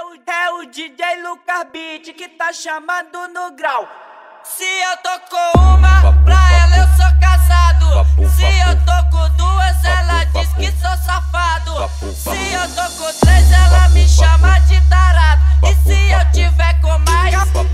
É o DJ Lucas Beat que tá chamando no grau. Se eu tô com uma, pra ela eu sou casado. Se eu tô com duas, ela diz que sou safado. Se eu tô com três, ela me chama de tarado. E se eu tiver com mais,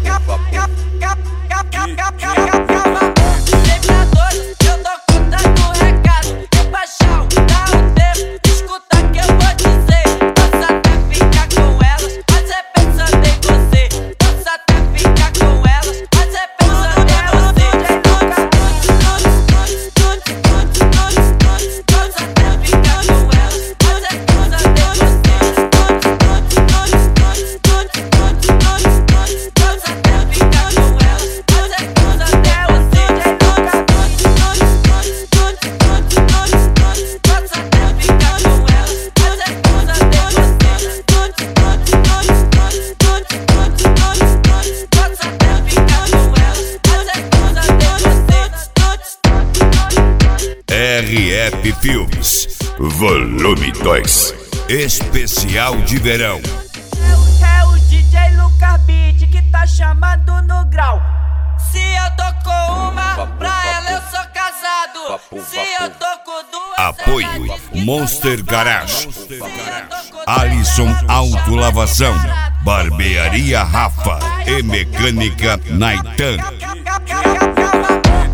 lembradores, eu tô contando recado. E baixão, dá um tempo, escuta que eu vou dizer. Posso até ficar com elas, mas é pensando em você. Posso até ficar com elas, mas é pensando em você. Posso até ficar com elas, mas é pensando em você. Posso até ficar com elas, mas é pensando em RF Filmes, Volume 2, especial de verão. É o DJ Lucas Beat que tá chamando no grau. Se eu tô com uma, pra ela eu sou casado. Se eu tô com duas, Apoio Monster Garage, Alisson Autolavação, Barbearia Rafa e Mecânica Naitan.